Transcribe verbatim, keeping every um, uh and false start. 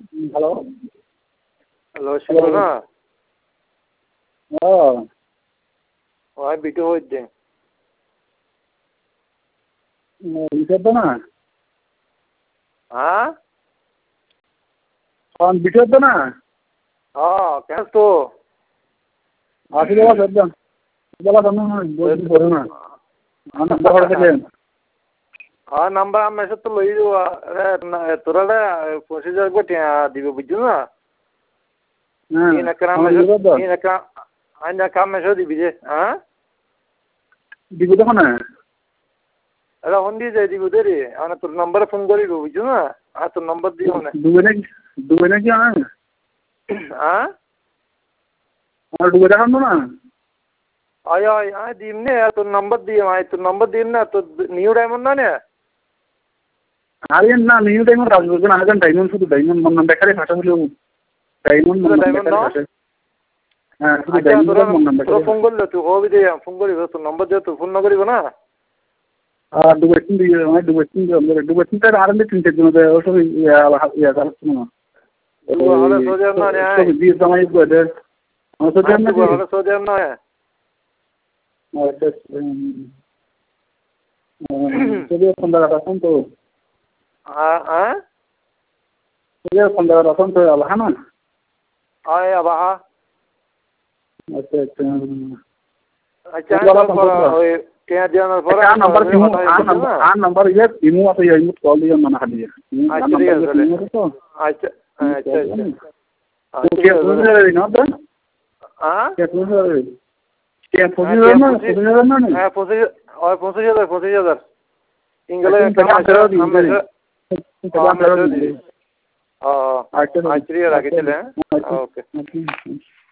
hello hello Shibu না হ্যাঁ ওই ভিডিও হইছে বিশেষ না হ্যাঁ কন বিশেষ না হ্যাঁ কেন তো আসি দেওয়া সদ্য বলা কেন বলছি করো না নাম্বার থেকে হ্যাঁ নাম্বার আমি এসে তো লই যাব তোরা পঁচিশ হাজার করে দিব বুঝছো না হ্যাঁ এই কাম এই কাম আইনা কাম এসে দিবি যে হ্যাঁ দিব তখন না এরা ফোন দিয়ে যাই দিব রে আমি তোর নাম্বারে ফোন করি বুঝছো না আর তোর নাম্বার দিও না দুবে নাকি দুবে নাকি আন হ্যাঁ আর দুবে দেখানো না আয় আয় আয় দিম নে তোর নাম্বার দিম আয় তোর নাম্বার দিম না তোর নিউ ডায়মন্ড না নে আরে না নিউ ডায়মন্ড আসবে না আগে ডায়মন্ড শুধু ডায়মন্ড মন দেখারে ভাষা হলো ডায়মন্ড মন দেখারে ভাষা হ্যাঁ শুধু ডায়মন্ড মন দেখারে তোর ফোন করলে তুই হবে দে ফোন করিব তোর নাম্বার দিয়ে তুই ফোন না করিব না আর দুবে তিন দিয়ে আমার দুবে তিন দিয়ে দুবে তিন তার আরন্দে তিন থেকে দিন ওই সব ইয়া ইয়া যাচ্ছে না হলে সোজা না রে সব দিয়ে জামাই করে আমার তো জানা না হলে সোজা না আচ্ছা চলিए पंद्रह रसम तो हाँ हाँ चलिए पंद्रह रसम तो अब है ना आए अब हाँ अच्छा अच्छा अच्छा क्या जाना पड़ा आ नंबर क्यों आ नंबर आ नंबर ये इमो आता है इमो कॉल दिया मना कर दिया अच्छा अच्छा अच्छा तो क्या सुन रहे ना तो हाँ क्या सुन रहे क्या सुन रहे ना सुन रहे ना हाँ पहुँचे और पहुँचे जाता पहुँचे जाता इंग्लिश हाँ हाँ अच्छा अच्छा रखे चले ओके